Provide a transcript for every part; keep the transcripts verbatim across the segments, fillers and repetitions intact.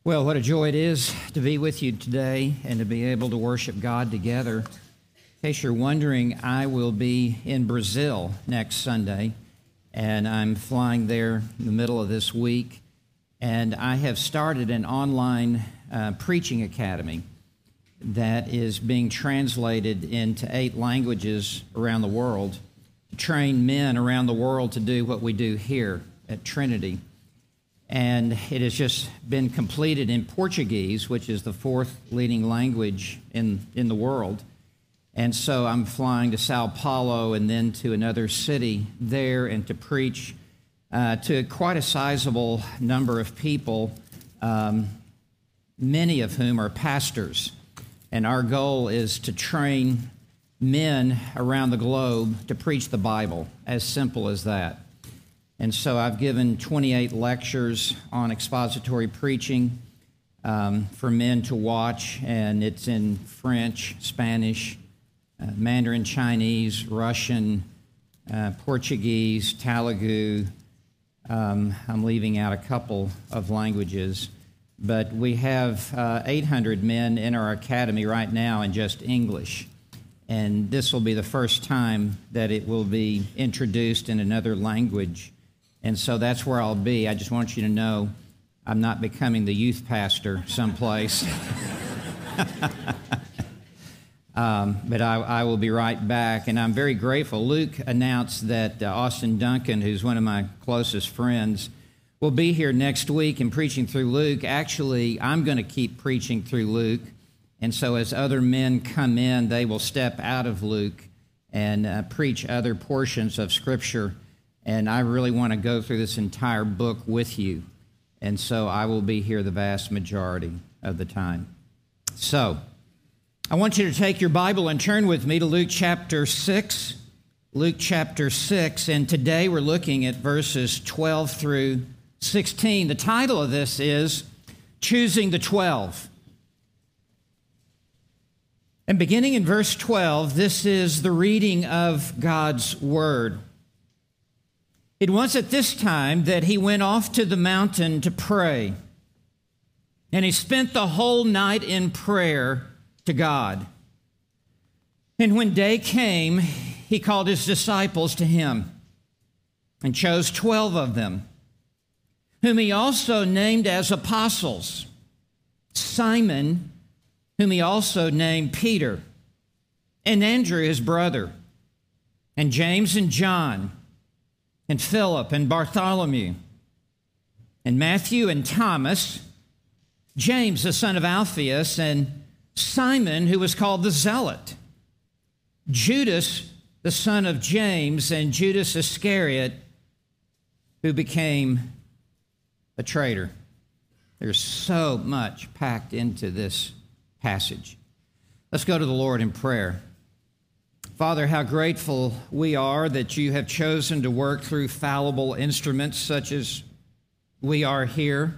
Well, what a joy it is to be with you today and to be able to worship God together. In case you're wondering, I will be in Brazil next Sunday, and I'm flying there in the middle of this week. And I have started an online uh, preaching academy that is being translated into eight languages around the world to train men around the world to do what we do here at Trinity. And it has just been completed in Portuguese, which is the fourth leading language in, in the world. And so I'm flying to Sao Paulo and then to another city there and to preach uh, to quite a sizable number of people, um, many of whom are pastors. And our goal is to train men around the globe to preach the Bible, as simple as that. And so I've given twenty-eight lectures on expository preaching um, for men to watch, and it's in French, Spanish, uh, Mandarin Chinese, Russian, uh, Portuguese, Telugu. Um, I'm leaving out a couple of languages, but we have uh, eight hundred men in our academy right now in just English. And this will be the first time that it will be introduced in another language. And so that's where I'll be. I just want you to know I'm not becoming the youth pastor someplace. um, but I, I will be right back. And I'm very grateful. Luke announced that uh, Austin Duncan, who's one of my closest friends, will be here next week and preaching through Luke. Actually, I'm going to keep preaching through Luke. And so as other men come in, they will step out of Luke and uh, preach other portions of Scripture. And I really want to go through this entire book with you. And so I will be here the vast majority of the time. So I want you to take your Bible and turn with me to Luke chapter six. Luke chapter six. And today we're looking at verses twelve through sixteen. The title of this is Choosing the Twelve. And beginning in verse twelve, this is the reading of God's Word. It was at this time that he went off to the mountain to pray, and he spent the whole night in prayer to God. And when day came, he called his disciples to him and chose twelve of them, whom he also named as apostles: Simon, whom he also named Peter, and Andrew his brother, and James and John, and Philip and Bartholomew, and Matthew and Thomas, James the son of Alphaeus, and Simon, who was called the Zealot, Judas the son of James, and Judas Iscariot, who became a traitor. There's so much packed into this passage. Let's go to the Lord in prayer. Father, how grateful we are that you have chosen to work through fallible instruments such as we are here.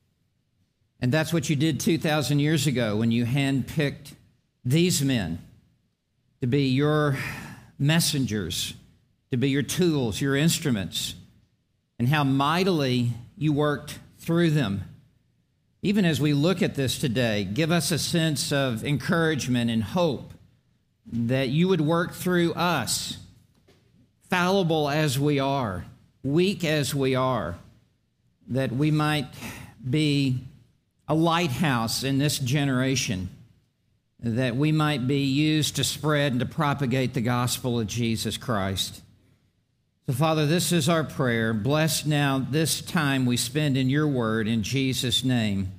And that's what you did two thousand years ago when you handpicked these men to be your messengers, to be your tools, your instruments, and how mightily you worked through them. Even as we look at this today, give us a sense of encouragement and hope that you would work through us, fallible as we are, weak as we are, that we might be a lighthouse in this generation, that we might be used to spread and to propagate the gospel of Jesus Christ. So, Father, this is our prayer. Bless now this time we spend in your word. In Jesus' name,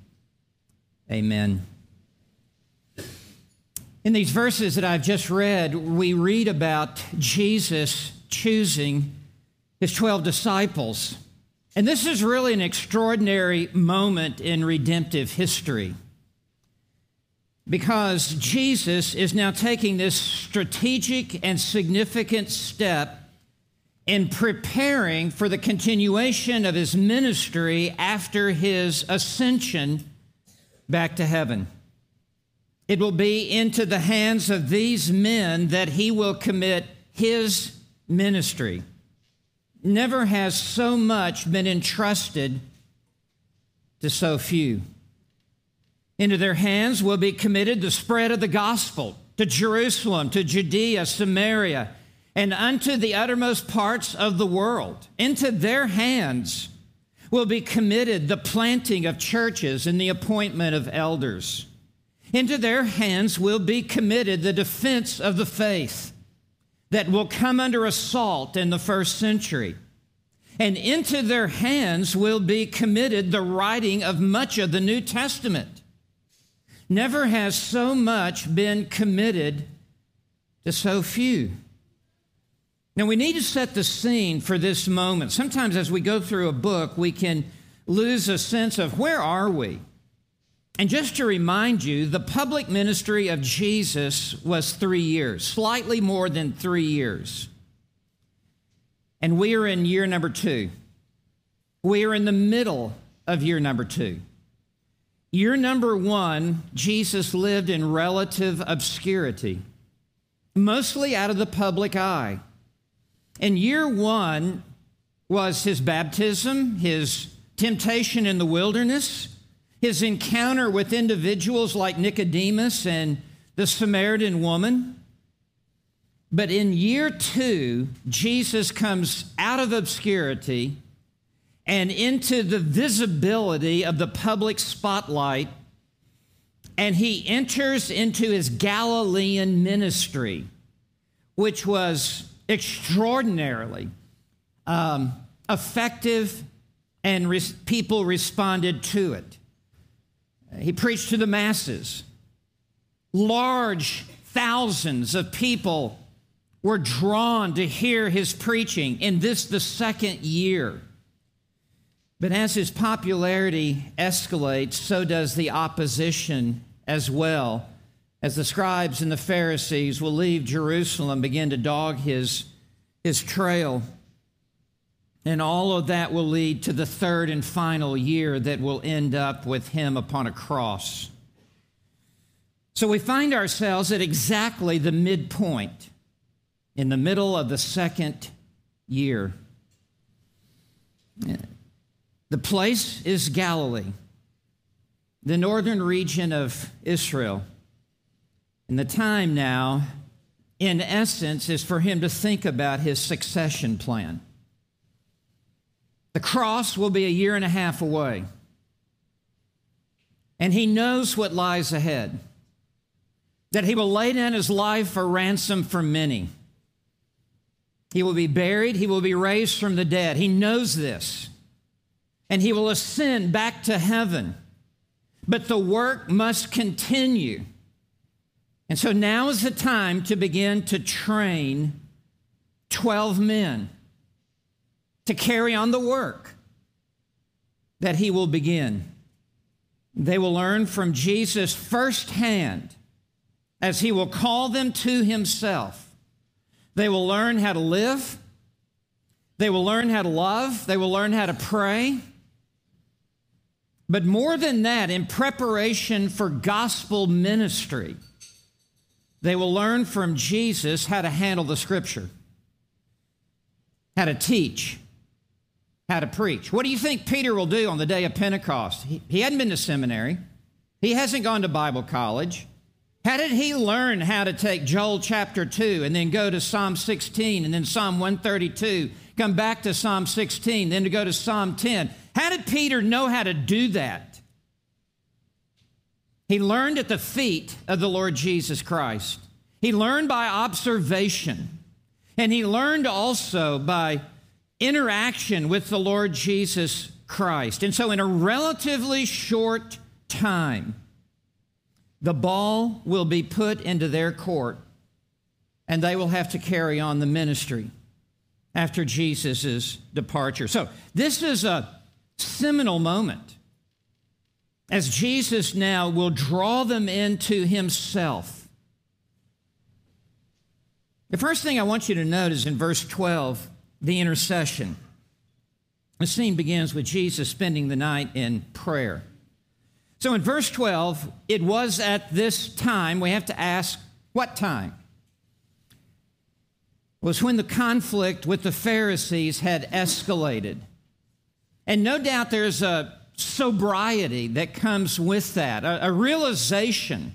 amen. In these verses that I've just read, we read about Jesus choosing his twelve disciples. And this is really an extraordinary moment in redemptive history, because Jesus is now taking this strategic and significant step in preparing for the continuation of his ministry after his ascension back to heaven. It will be into the hands of these men that he will commit his ministry. Never has so much been entrusted to so few. Into their hands will be committed the spread of the gospel to Jerusalem, to Judea, Samaria, and unto the uttermost parts of the world. Into their hands will be committed the planting of churches and the appointment of elders. Into their hands will be committed the defense of the faith that will come under assault in the first century. And into their hands will be committed the writing of much of the New Testament. Never has so much been committed to so few. Now, we need to set the scene for this moment. Sometimes as we go through a book, we can lose a sense of where are we? And just to remind you, the public ministry of Jesus was three years, slightly more than three years. And we are in year number two. We are in the middle of year number two. Year number one, Jesus lived in relative obscurity, mostly out of the public eye. And year one was his baptism, his temptation in the wilderness, his encounter with individuals like Nicodemus and the Samaritan woman. But in year two, Jesus comes out of obscurity and into the visibility of the public spotlight, and he enters into his Galilean ministry, which was extraordinarily um, effective, and res- people responded to it. He preached to the masses. Large thousands of people were drawn to hear his preaching in this, the second year. But as his popularity escalates, so does the opposition as well, as the scribes and the Pharisees will leave Jerusalem, begin to dog his, his trail. And all of that will lead to the third and final year that will end up with him upon a cross. So we find ourselves at exactly the midpoint, in the middle of the second year. The place is Galilee, the northern region of Israel. And the time now, in essence, is for him to think about his succession plan. The cross will be a year and a half away. And he knows what lies ahead, that he will lay down his life for ransom for many. He will be buried. He will be raised from the dead. He knows this. And he will ascend back to heaven. But the work must continue. And so now is the time to begin to train twelve men to carry on the work that he will begin. They will learn from Jesus firsthand as he will call them to himself. They will learn how to live. They will learn how to love. They will learn how to pray. But more than that, in preparation for gospel ministry, they will learn from Jesus how to handle the Scripture, how to teach, how to preach. What do you think Peter will do on the day of Pentecost? He, he hadn't been to seminary. He hasn't gone to Bible college. How did he learn how to take Joel chapter two and then go to Psalm sixteen and then Psalm one thirty-two, come back to Psalm sixteen, then to go to Psalm ten? How did Peter know how to do that? He learned at the feet of the Lord Jesus Christ. He learned by observation. And he learned also by interaction with the Lord Jesus Christ. And so in a relatively short time, the ball will be put into their court, and they will have to carry on the ministry after Jesus' departure. So this is a seminal moment as Jesus now will draw them into himself. The first thing I want you to note is in verse twelve, the intercession. The scene begins with Jesus spending the night in prayer. So in verse twelve, it was at this time, we have to ask, what time? It was when the conflict with the Pharisees had escalated. And no doubt there's a sobriety that comes with that, a, a realization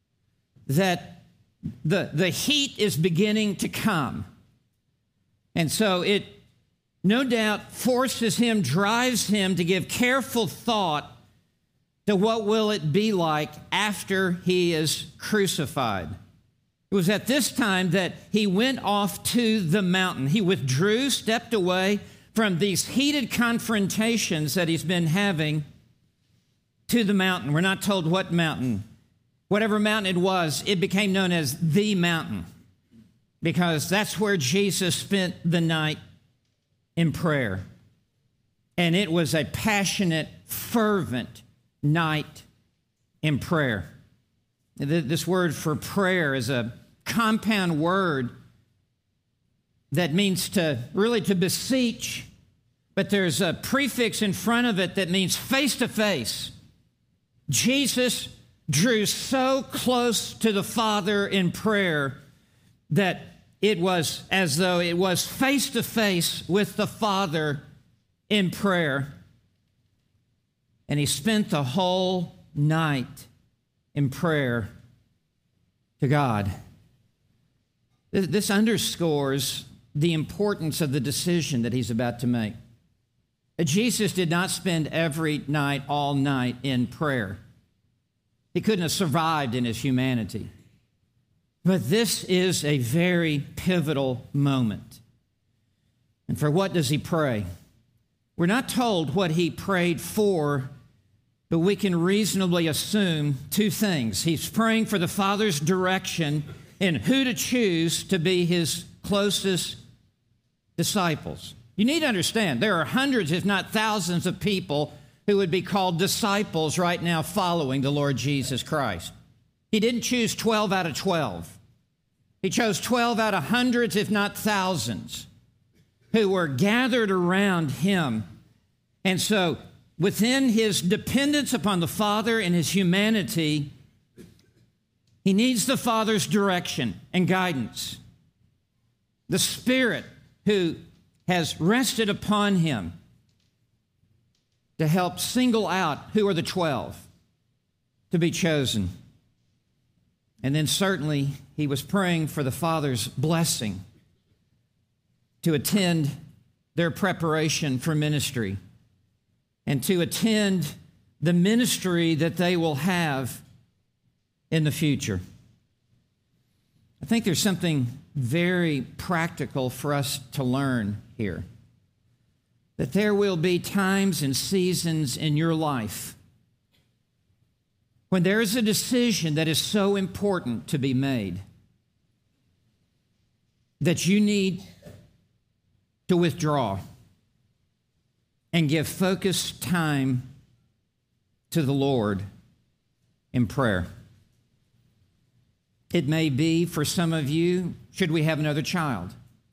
that the, the heat is beginning to come. And so it no doubt forces him, drives him to give careful thought to what will it be like after he is crucified. It was at this time that he went off to the mountain. He withdrew, stepped away from these heated confrontations that he's been having to the mountain. We're not told what mountain. Whatever mountain it was, it became known as the mountain because that's where Jesus spent the night in prayer. And it was a passionate, fervent night in prayer. This word for prayer is a compound word that means to really to beseech, but there's a prefix in front of it that means face to face. Jesus drew so close to the Father in prayer that it was as though it was face to face with the Father in prayer. And he spent the whole night in prayer to God. This underscores the importance of the decision that he's about to make. Jesus did not spend every night, all night in prayer. He couldn't have survived in his humanity. But this is a very pivotal moment. And for what does he pray? We're not told what he prayed for, but we can reasonably assume two things. He's praying for the Father's direction in who to choose to be his closest disciples. You need to understand, there are hundreds, if not thousands, of people who would be called disciples right now following the Lord Jesus Christ. He didn't choose twelve out of twelve. He chose twelve out of hundreds, if not thousands, who were gathered around him. And so, within his dependence upon the Father and his humanity, he needs the Father's direction and guidance. The Spirit who has rested upon him to help single out who are the twelve to be chosen. And then certainly he was praying for the Father's blessing to attend their preparation for ministry and to attend the ministry that they will have in the future. I think there's something very practical for us to learn here. That there will be times and seasons in your life when there is a decision that is so important to be made that you need to withdraw and give focused time to the Lord in prayer. It may be for some of you, should we have another child?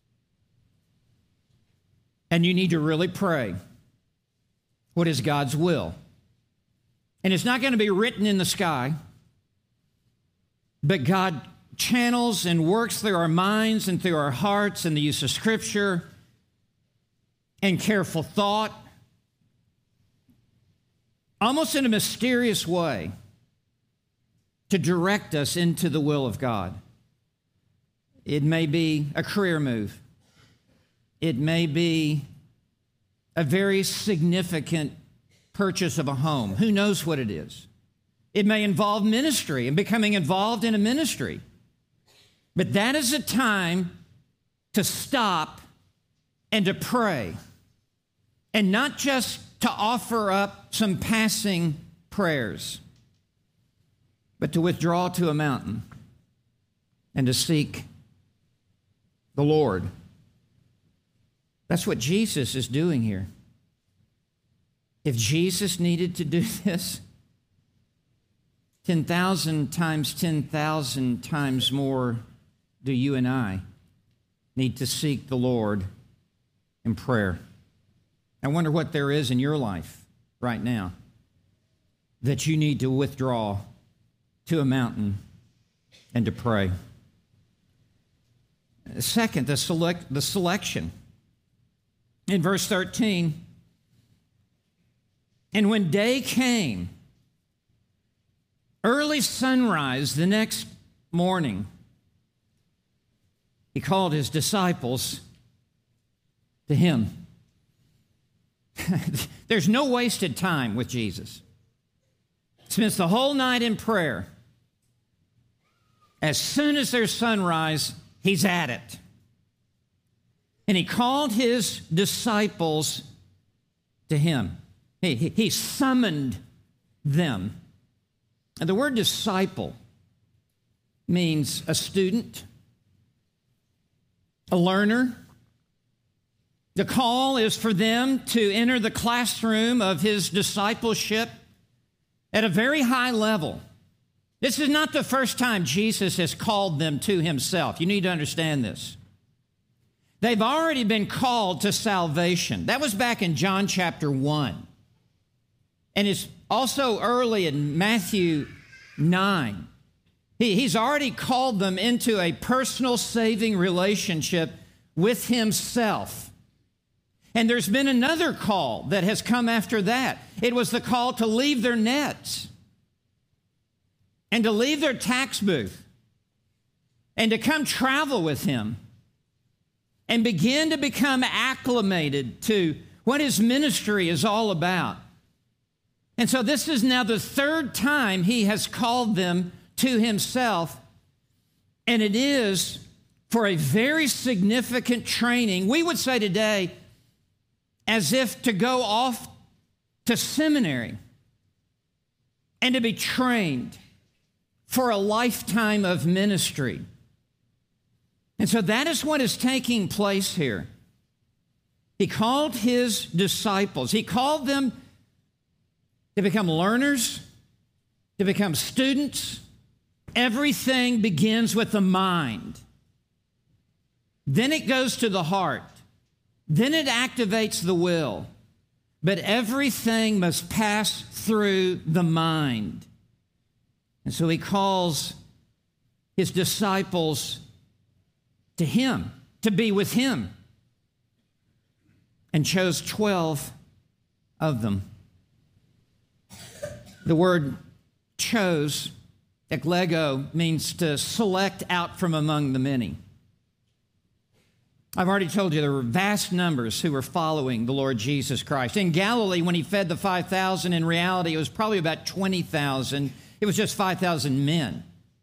And you need to really pray. What is God's will? And it's not going to be written in the sky, but God channels and works through our minds and through our hearts in the use of Scripture and careful thought, almost in a mysterious way, to direct us into the will of God. It may be a career move. It may be a very significant purchase of a home. Who knows what it is? It may involve ministry and becoming involved in a ministry. But that is a time to stop and to pray, and not just to offer up some passing prayers, but to withdraw to a mountain and to seek the Lord. That's what Jesus is doing here. If Jesus needed to do this, ten thousand times ten thousand times more do you and I need to seek the Lord in prayer. I wonder what there is in your life right now that you need to withdraw to a mountain and to pray. Second, the select the selection. In verse thirteen, And when day came, early sunrise the next morning, he called his disciples to him. There's no wasted time with Jesus. Spends the whole night in prayer. As soon as there's sunrise, he's at it. And he called his disciples to him. He, he, he summoned them. And the word disciple means a student, a learner. The call is for them to enter the classroom of his discipleship at a very high level. This is not the first time Jesus has called them to himself. You need to understand this. They've already been called to salvation. That was back in John chapter one. And it's also early in Matthew nine. He, he's already called them into a personal saving relationship with himself. And there's been another call that has come after that. It was the call to leave their nets and to leave their tax booth and to come travel with him and begin to become acclimated to what his ministry is all about. And so this is now the third time he has called them to himself, and it is for a very significant training. We would say today, as if to go off to seminary and to be trained for a lifetime of ministry. And so that is what is taking place here. He called his disciples. He called them to become learners, to become students. Everything begins with the mind. Then it goes to the heart. Then it activates the will. But everything must pass through the mind. And so he calls his disciples to him, to be with him, and chose twelve of them. The word chose, eklego, means to select out from among the many. I've already told you there were vast numbers who were following the Lord Jesus Christ. In Galilee, when he fed the five thousand, in reality, it was probably about twenty thousand. It was just five thousand men.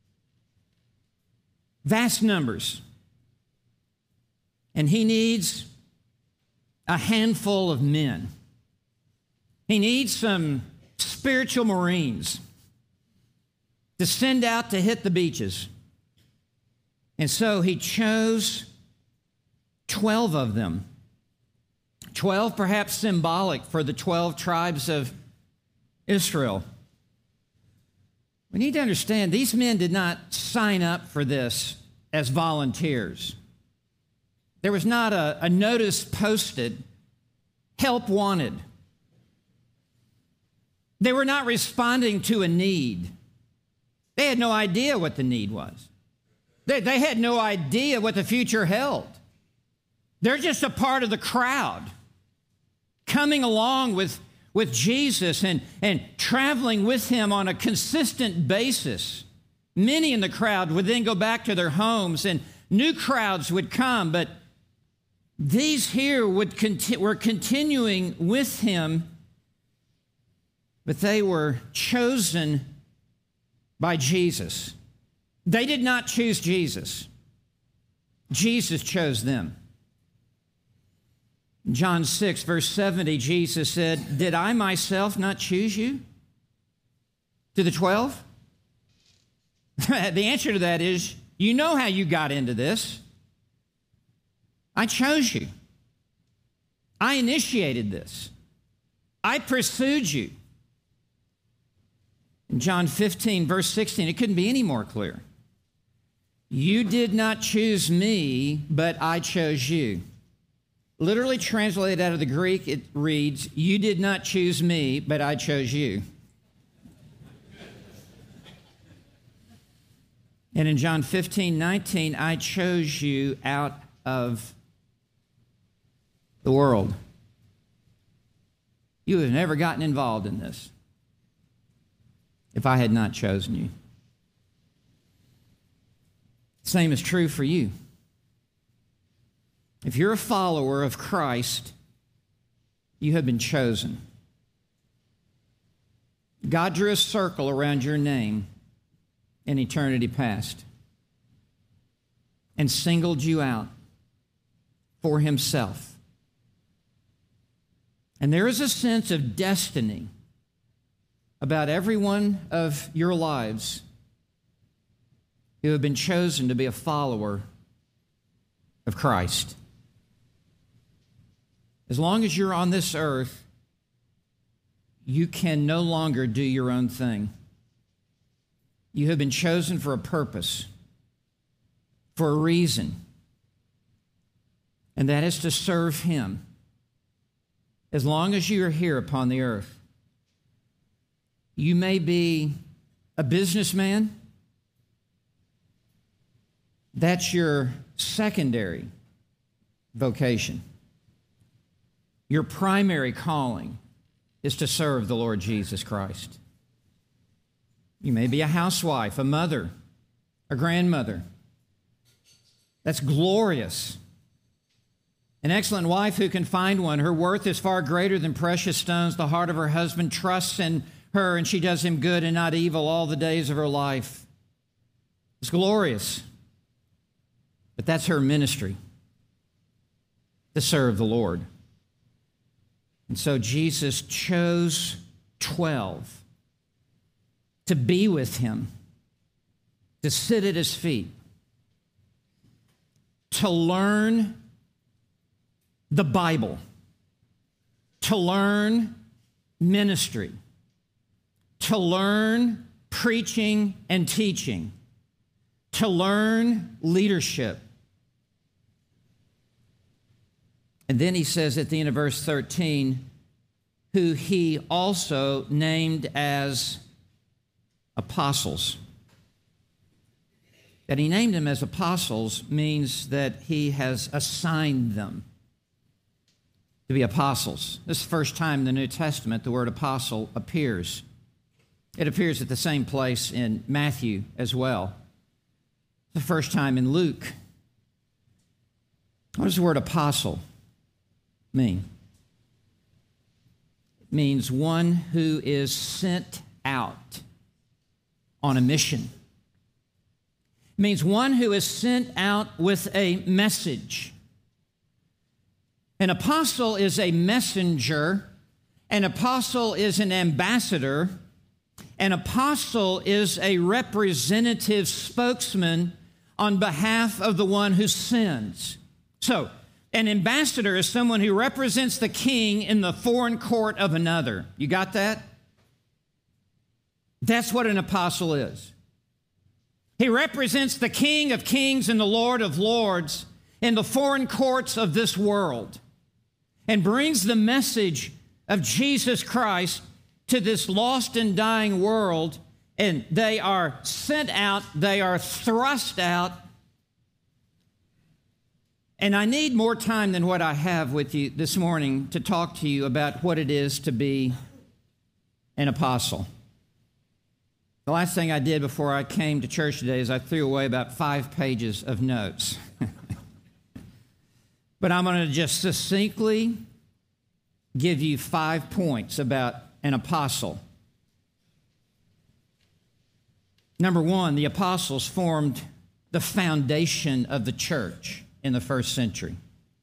Vast numbers. And he needs a handful of men. He needs some spiritual Marines to send out to hit the beaches. And so he chose twelve of them. Twelve, perhaps symbolic for the twelve tribes of Israel. We need to understand these men did not sign up for this as volunteers. There was not a, a notice posted, help wanted. They were not responding to a need. They had no idea what the need was. They, they had no idea what the future held. They're just a part of the crowd, coming along with, with Jesus and, and traveling with him on a consistent basis. Many in the crowd would then go back to their homes, and new crowds would come, but these here would conti- were continuing with him, but they were chosen by Jesus. They did not choose Jesus. Jesus chose them. John six, verse seventy, Jesus said, "Did I myself not choose you?" To the twelve? The answer to that is, you know how you got into this. I chose you. I initiated this. I pursued you. In John fifteen, verse sixteen, it couldn't be any more clear. You did not choose me, but I chose you. Literally translated out of the Greek, it reads, you did not choose me, but I chose you. And in John fifteen, nineteen, I chose you out of the world. you would have never gotten involved in this if I had not chosen you. Same is true for you. If you're a follower of Christ, you have been chosen. God drew a circle around your name in eternity past and singled you out for himself. And there is a sense of destiny about every one of your lives who have been chosen to be a follower of Christ. As long as you're on this earth, you can no longer do your own thing. You have been chosen for a purpose, for a reason, and that is to serve him as long as you are here upon the earth. You may be a businessman. That's your secondary vocation. Your primary calling is to serve the Lord Jesus Christ. You may be a housewife, a mother, a grandmother. That's glorious. An excellent wife who can find one. Her worth is far greater than precious stones. The heart of her husband trusts in her, and she does him good and not evil all the days of her life. It's glorious. But that's her ministry, to serve the Lord. And so Jesus chose twelve to be with him, to sit at his feet, to learn the Bible, to learn ministry, to learn preaching and teaching, to learn leadership. And then he says at the end of verse thirteen, who he also named as apostles. That he named them as apostles means that he has assigned them to be apostles. This is the first time in the New Testament the word apostle appears. It appears at the same place in Matthew as well. The first time in Luke. What does the word apostle mean? It means one who is sent out on a mission. It means one who is sent out with a message. An apostle is a messenger. An apostle is an ambassador. An apostle is a representative spokesman on behalf of the one who sends. So, an ambassador is someone who represents the king in the foreign court of another. You got that? That's what an apostle is. He represents the King of Kings and the Lord of Lords in the foreign courts of this world and brings the message of Jesus Christ to this lost and dying world, and they are sent out, they are thrust out. And I need more time than what I have with you this morning to talk to you about what it is to be an apostle. The last thing I did before I came to church today is I threw away about five pages of notes. But I'm going to just succinctly give you five points about an apostle. Number one, the apostles formed the foundation of the church in the first century.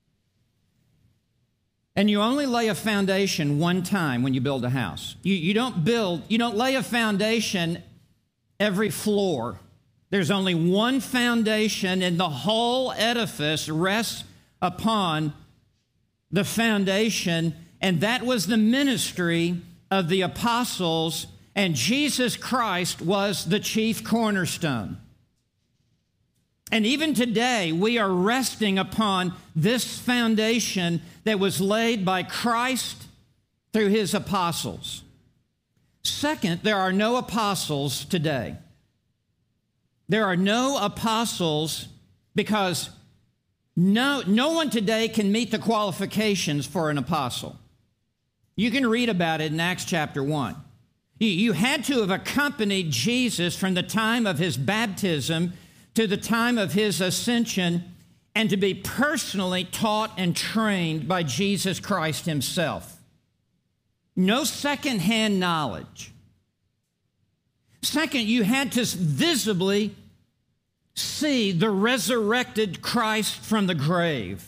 And you only lay a foundation one time when you build a house. You, you don't build, you don't lay a foundation every floor. There's only one foundation, and the whole edifice rests upon the foundation, and that was the ministry of the apostles, and Jesus Christ was the chief cornerstone. And even today, we are resting upon this foundation that was laid by Christ through his apostles. Second, there are no apostles today. There are no apostles because no, no one today can meet the qualifications for an apostle. You can read about it in Acts chapter one. You had to have accompanied Jesus from the time of his baptism to the time of his ascension and to be personally taught and trained by Jesus Christ himself. No secondhand knowledge. Second, you had to visibly see the resurrected Christ from the grave.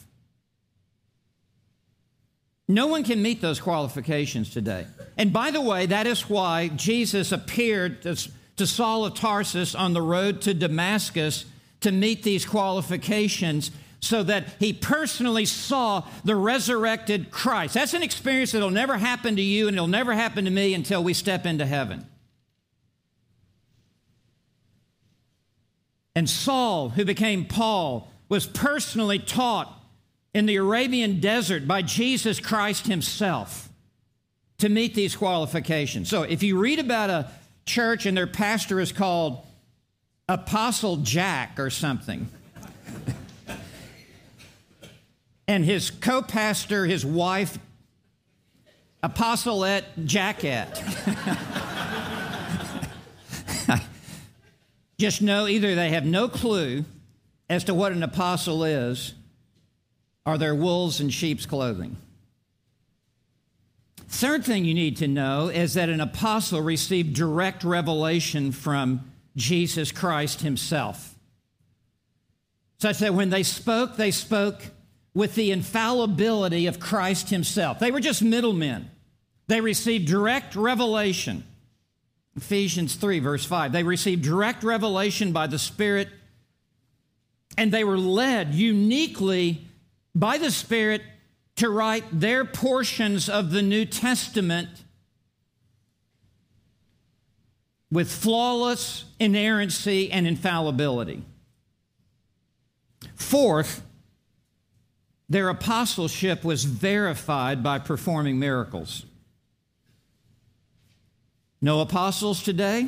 No one can meet those qualifications today. And by the way, that is why Jesus appeared to, to Saul of Tarsus on the road to Damascus to meet these qualifications so that he personally saw the resurrected Christ. That's an experience that will never happen to you and it'll never happen to me until we step into heaven. And Saul, who became Paul, was personally taught in the Arabian desert by Jesus Christ himself to meet these qualifications. So if you read about a church and their pastor is called Apostle Jack or something, and his co-pastor, his wife, Apostolette Jackette, just know either they have no clue as to what an apostle is, or they're wolves in sheep's clothing. Third thing you need to know is that an apostle received direct revelation from Jesus Christ himself, such that when they spoke, they spoke with the infallibility of Christ himself. They were just middlemen. They received direct revelation. Ephesians three, verse five. They received direct revelation by the Spirit, and they were led uniquely by the Spirit to write their portions of the New Testament with flawless inerrancy and infallibility. Fourth, their apostleship was verified by performing miracles. No apostles today,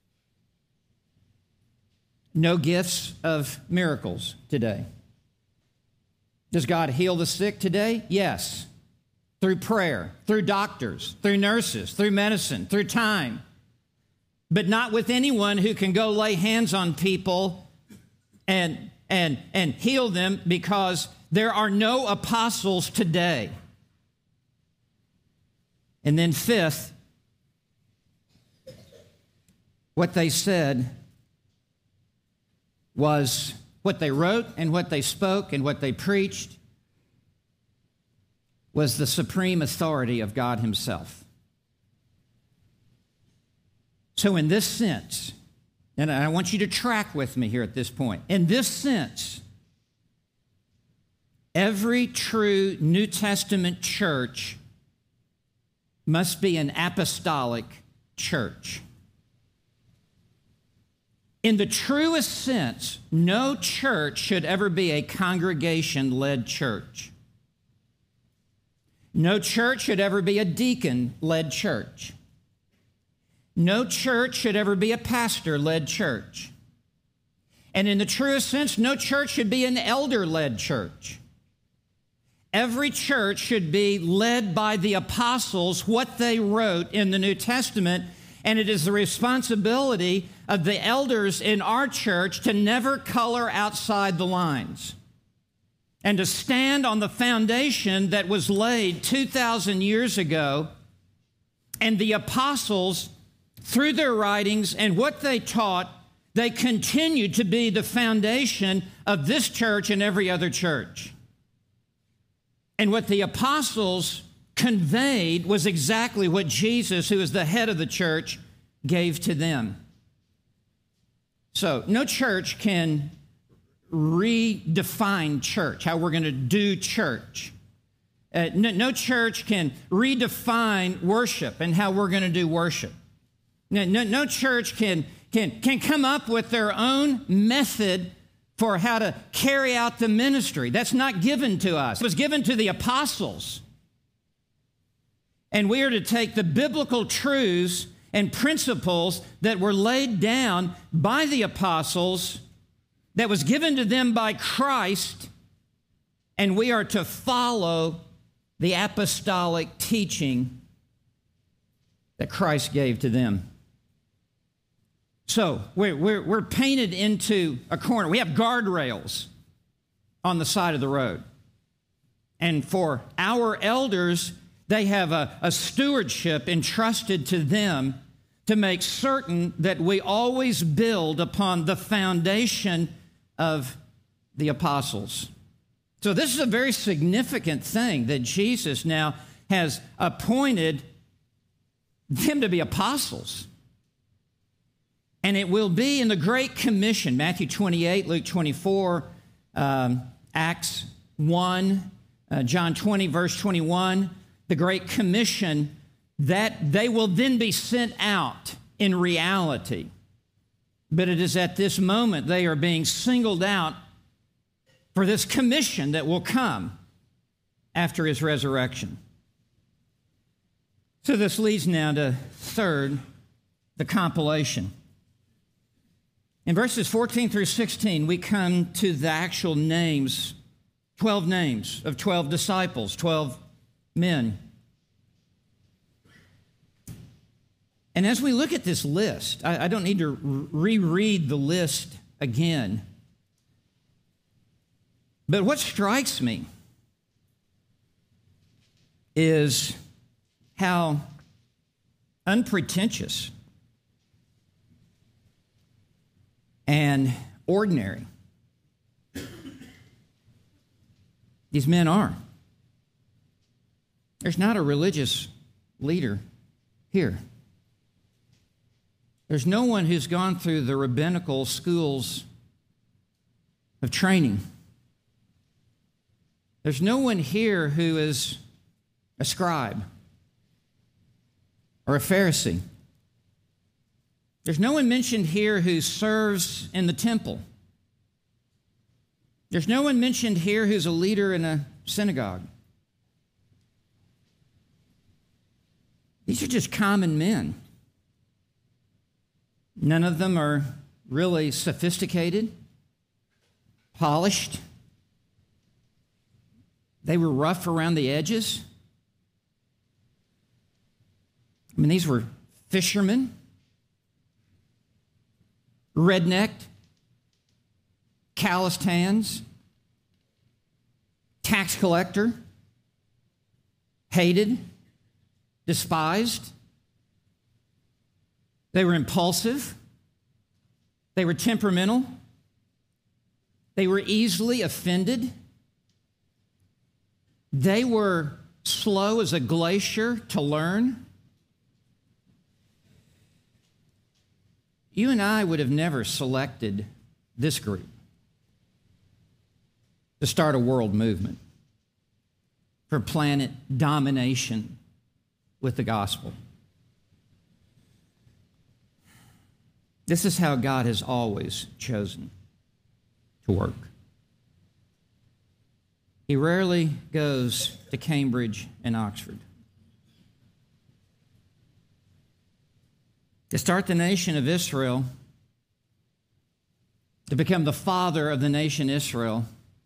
no gifts of miracles today. Does God heal the sick today? Yes. Through prayer, through doctors, through nurses, through medicine, through time. But not with anyone who can go lay hands on people and, and, and heal them, because there are no apostles today. And then fifth, what they said was what they wrote and what they spoke and what they preached was the supreme authority of God himself. So in this sense, and I want you to track with me here at this point, in this sense, every true New Testament church must be an apostolic church. In the truest sense, no church should ever be a congregation-led church. No church should ever be a deacon-led church. No church should ever be a pastor-led church. And in the truest sense, no church should be an elder-led church. Every church should be led by the apostles, what they wrote in the New Testament, and it is the responsibility of the elders in our church to never color outside the lines and to stand on the foundation that was laid two thousand years ago. And the apostles, through their writings and what they taught, they continue to be the foundation of this church and every other church. And what the apostles conveyed was exactly what Jesus, who is the head of the church, gave to them. So no church can redefine church, how we're going to do church. Uh, no, no church can redefine worship and how we're going to do worship. No, no, no church can, can, can come up with their own method for how to carry out the ministry. That's not given to us. It was given to the apostles. And we are to take the biblical truths and principles that were laid down by the apostles, that was given to them by Christ, and we are to follow the apostolic teaching that Christ gave to them. So we're, we're, we're painted into a corner. We have guardrails on the side of the road. And for our elders, they have a, a stewardship entrusted to them to make certain that we always build upon the foundation of the apostles. So this is a very significant thing that Jesus now has appointed them to be apostles. And it will be in the Great Commission, Matthew twenty-eight, Luke twenty-four, um, Acts one, uh, John twenty, verse twenty-one, the Great Commission, that they will then be sent out in reality. But it is at this moment they are being singled out for this commission that will come after his resurrection. So this leads now to third, the compilation. In verses fourteen through sixteen, we come to the actual names, twelve names of twelve disciples, twelve men. And as we look at this list, I, I don't need to reread the list again. But what strikes me is how unpretentious and ordinary these men are. There's not a religious leader here. There's no one who's gone through the rabbinical schools of training. There's no one here who is a scribe or a Pharisee. There's no one mentioned here who serves in the temple. There's no one mentioned here who's a leader in a synagogue. These are just common men. None of them are really sophisticated, polished. They were rough around the edges. I mean, these were fishermen, rednecked, calloused hands, tax collector, hated, despised. They were impulsive. They were temperamental. They were easily offended. They were slow as a glacier to learn. You and I would have never selected this group to start a world movement for planet domination with the gospel. This is how God has always chosen to work. He rarely goes to Cambridge and Oxford. To start the nation of Israel, to become the father of the nation Israel,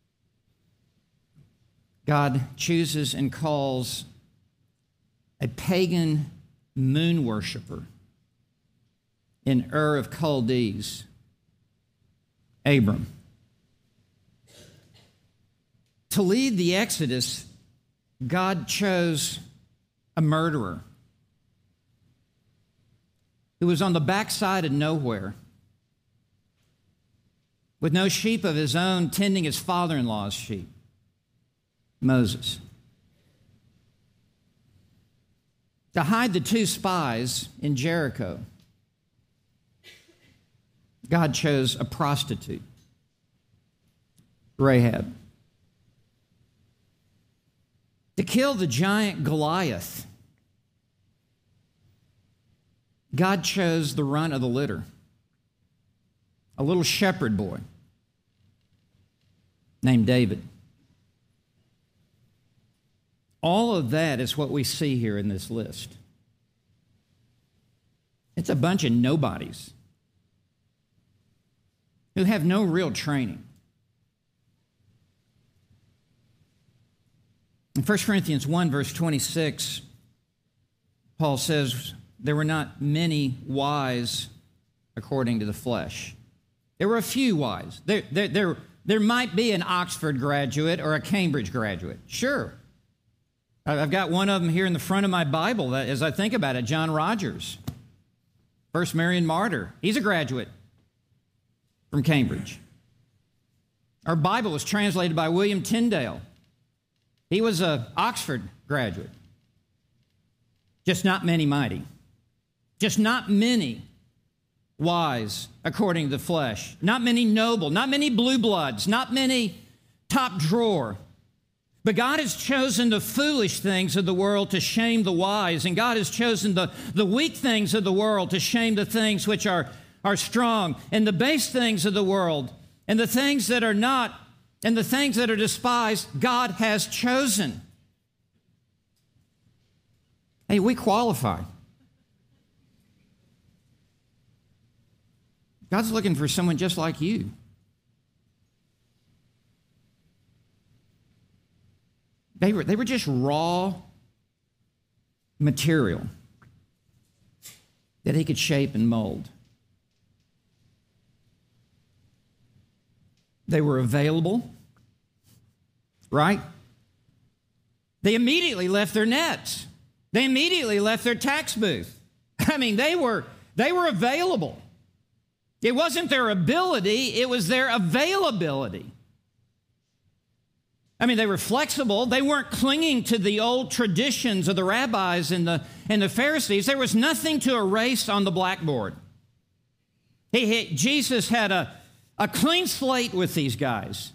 God chooses and calls a pagan moon worshiper in Ur of Chaldees, Abram. To lead the Exodus, God chose a murderer who was on the backside of nowhere, with no sheep of his own, tending his father-in-law's sheep, Moses. To hide the two spies in Jericho, God chose a prostitute, Rahab. To kill the giant Goliath, God chose the runt of the litter, a little shepherd boy named David. All of that is what we see here in this list. It's a bunch of nobodies who have no real training. In First Corinthians one, verse twenty-six, Paul says, there were not many wise according to the flesh. There were a few wise. There, there, there, there might be an Oxford graduate or a Cambridge graduate. Sure. I've got one of them here in the front of my Bible that, as I think about it, John Rogers, First Marian martyr. He's a graduate from Cambridge. Our Bible was translated by William Tyndale. He was an Oxford graduate. Just not many mighty. Just not many wise according to the flesh. Not many noble. Not many blue bloods. Not many top drawer. But God has chosen the foolish things of the world to shame the wise, and God has chosen the, the weak things of the world to shame the things which are, are strong, and the base things of the world, and the things that are not, and the things that are despised, God has chosen. Hey, we qualify. God's looking for someone just like you. They were, they were just raw material that he could shape and mold. They were available, right? They immediately left their nets. They immediately left their tax booth. I mean, they were, they were available. It wasn't their ability, it was their availability. I mean, they were flexible. They weren't clinging to the old traditions of the rabbis and the, and the Pharisees. There was nothing to erase on the blackboard. He, he, Jesus had a, a clean slate with these guys.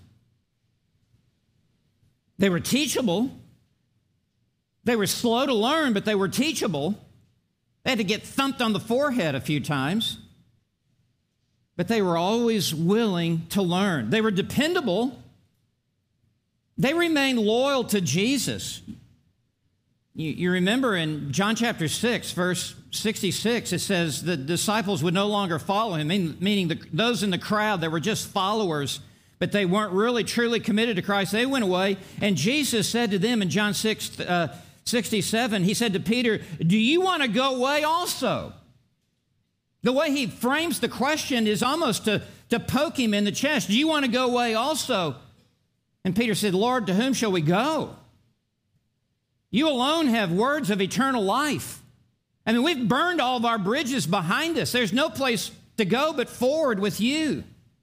They were teachable. They were slow to learn, but they were teachable. They had to get thumped on the forehead a few times. But they were always willing to learn. They were dependable. They remained loyal to Jesus. You, you remember in John chapter six, verse sixty-six, it says the disciples would no longer follow him, meaning the, those in the crowd that were just followers, but they weren't really truly committed to Christ. They went away, and Jesus said to them in John six, uh, sixty-seven, he said to Peter, "Do you want to go away also?" The way he frames the question is almost to, to poke him in the chest. Do you want to go away also? And Peter said, "Lord, to whom shall we go? You alone have words of eternal life." I mean, we've burned all of our bridges behind us. There's no place to go but forward with you.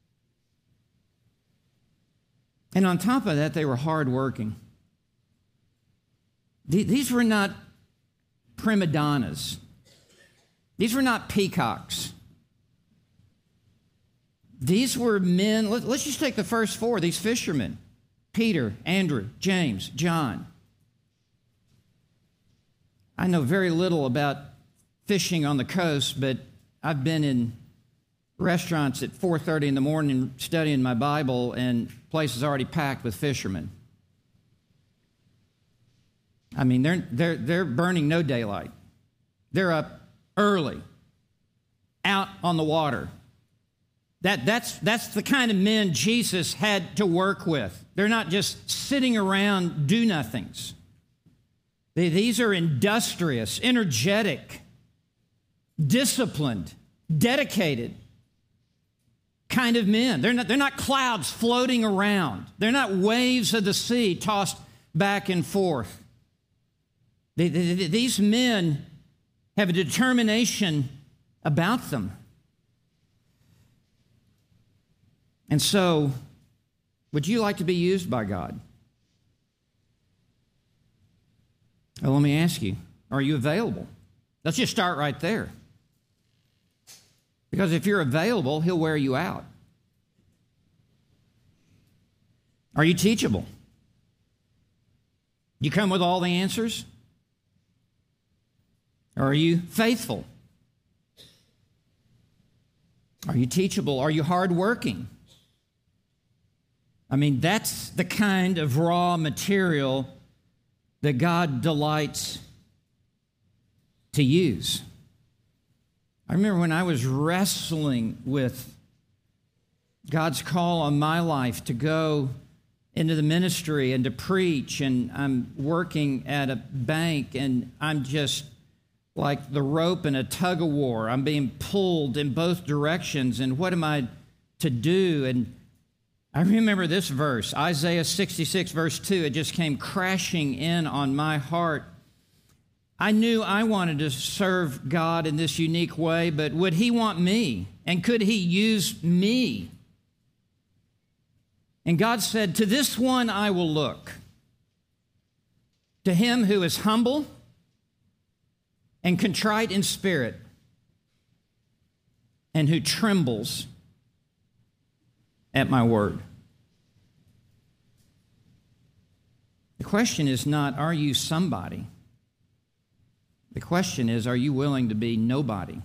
And on top of that, they were hardworking. These were not prima donnas. These were not peacocks. These were men. Let's just take the first four, these fishermen. Peter, Andrew, James, John. I know very little about fishing on the coast, but I've been in restaurants at four thirty in the morning studying my Bible, and places already packed with fishermen. I mean, they're, they're, they're burning no daylight. They're up early, out on the water. That, that's, that's the kind of men Jesus had to work with. They're not just sitting around do-nothings. They, these are industrious, energetic, disciplined, dedicated kind of men. They're not, they're not clouds floating around. They're not waves of the sea tossed back and forth. They, they, these men have a determination about them. And so, would you like to be used by God? Well, let me ask you, are you available? Let's just start right there. Because if you're available, he'll wear you out. Are you teachable? You come with all the answers? Or are you faithful? Are you teachable? Are you hardworking? I mean, that's the kind of raw material that God delights to use. I remember when I was wrestling with God's call on my life to go into the ministry and to preach, and I'm working at a bank, and I'm just like the rope in a tug of war. I'm being pulled in both directions, and what am I to do? And I remember this verse, Isaiah sixty-six, verse two. It just came crashing in on my heart. I knew I wanted to serve God in this unique way, but would He want me? And could He use me? And God said, to this one I will look, to him who is humble and contrite in spirit, and who trembles at my word. The question is not, are you somebody? The question is, are you willing to be nobody?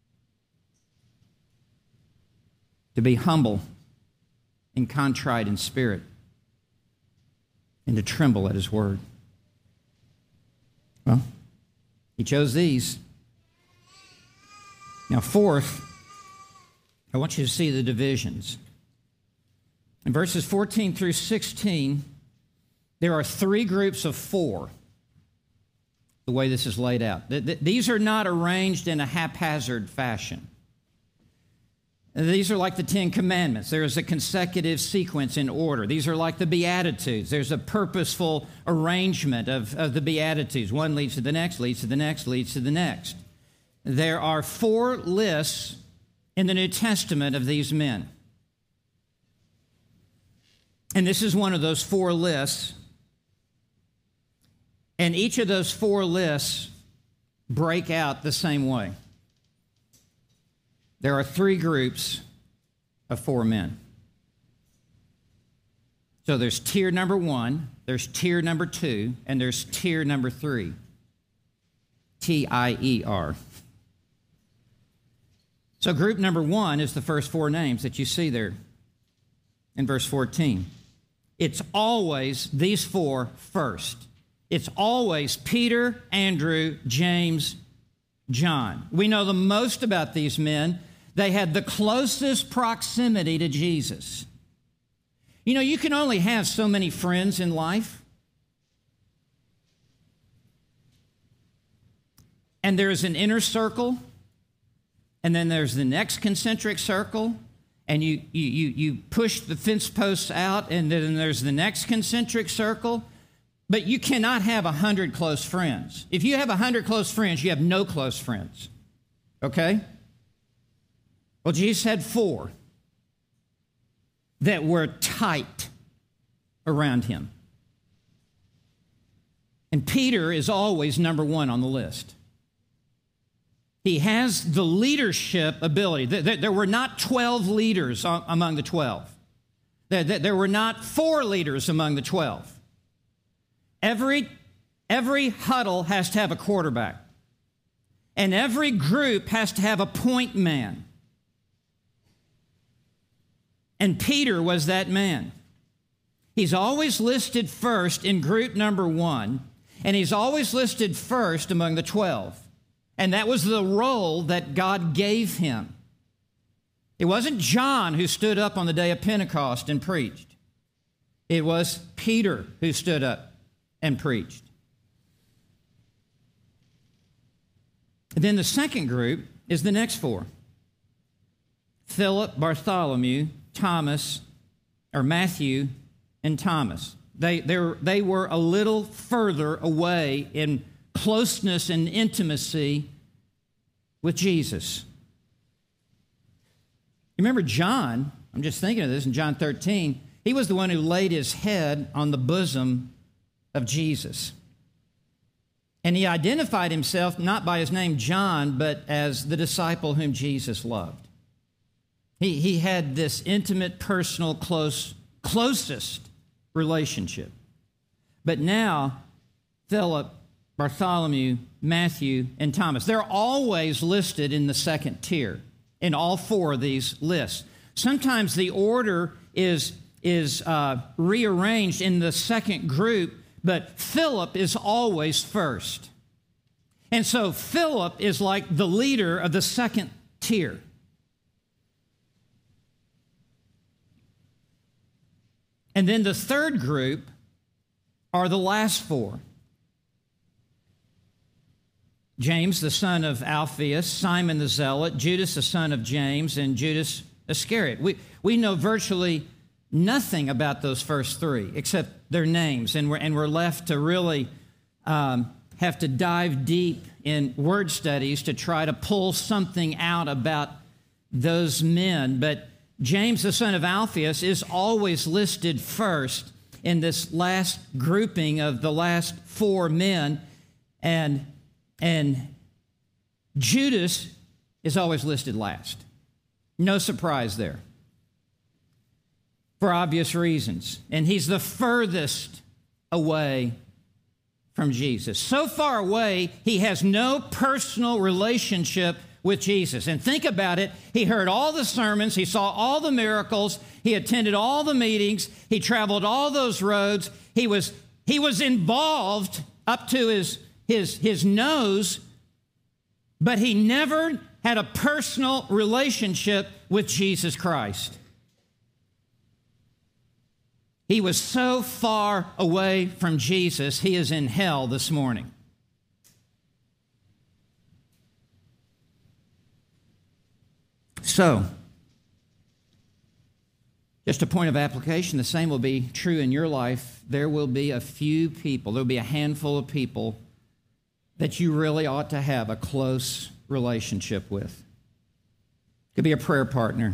To be humble and contrite in spirit, and to tremble at his word. Well, he chose these. Now, fourth, I want you to see the divisions. In verses fourteen through sixteen, there are three groups of four, the way this is laid out. These are not arranged in a haphazard fashion. These are like the Ten Commandments. There is a consecutive sequence in order. These are like the Beatitudes. There's a purposeful arrangement of, of the Beatitudes. One leads to the next, leads to the next, leads to the next. There are four lists in the New Testament of these men. And this is one of those four lists. And each of those four lists break out the same way. There are three groups of four men. So there's tier number one, there's tier number two, and there's tier number three. T I E R. So group number one is the first four names that you see there in verse fourteen. It's always these four first. It's always Peter, Andrew, James, John. We know the most about these men. They had the closest proximity to Jesus. You know, you can only have so many friends in life. And there's an inner circle, and then there's the next concentric circle, and you, you, you, you push the fence posts out, and then there's the next concentric circle. But you cannot have a hundred close friends. If you have a hundred close friends, you have no close friends. Okay? Well, Jesus had four that were tight around him. And Peter is always number one on the list. He has the leadership ability. There were not twelve leaders among the twelve. There were not four leaders among the twelve. Every, every huddle has to have a quarterback. And every group has to have a point man. And Peter was that man. He's always listed first in group number one, and he's always listed first among the twelve. And that was the role that God gave him. It wasn't John who stood up on the day of Pentecost and preached. It was Peter who stood up and preached. And then the second group is the next four. Philip, Bartholomew, Thomas, or Matthew, and Thomas. They, they, were, they were a little further away in closeness and intimacy with Jesus. You remember John, I'm just thinking of this in John thirteen, he was the one who laid his head on the bosom of Jesus. And he identified himself not by his name John, but as the disciple whom Jesus loved. He, he had this intimate, personal, close, closest relationship. But now, Philip, Bartholomew, Matthew, and Thomas, they're always listed in the second tier in all four of these lists. Sometimes the order is, is uh, rearranged in the second group, but Philip is always first. And so Philip is like the leader of the second tier. And then the third group are the last four. James, the son of Alphaeus, Simon the Zealot, Judas, the son of James, and Judas Iscariot. We, we know virtually nothing about those first three except their names, and we're, and we're left to really um, have to dive deep in word studies to try to pull something out about those men. But James, the son of Alphaeus, is always listed first in this last grouping of the last four men, and, and Judas is always listed last. No surprise there, for obvious reasons. And he's the furthest away from Jesus. So far away, he has no personal relationship with Jesus. And think about it. He heard all the sermons. He saw all the miracles. He attended all the meetings. He traveled all those roads. He was, he was involved up to his, his, his nose, but he never had a personal relationship with Jesus Christ. He was so far away from Jesus, he is in hell this morning. So, just a point of application, the same will be true in your life. There will be a few people, there will be a handful of people that you really ought to have a close relationship with. Could be a prayer partner.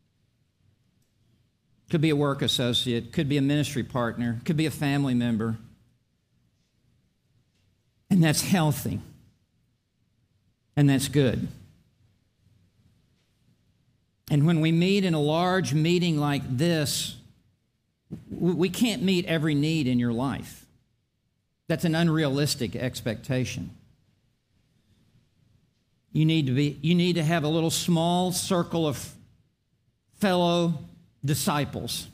Could be a work associate, could be a ministry partner, could be a family member. And that's healthy. And that's good. And when we meet in a large meeting like this, we can't meet every need in your life. That's an unrealistic expectation. You need to be, you need to have a little small circle of fellow disciples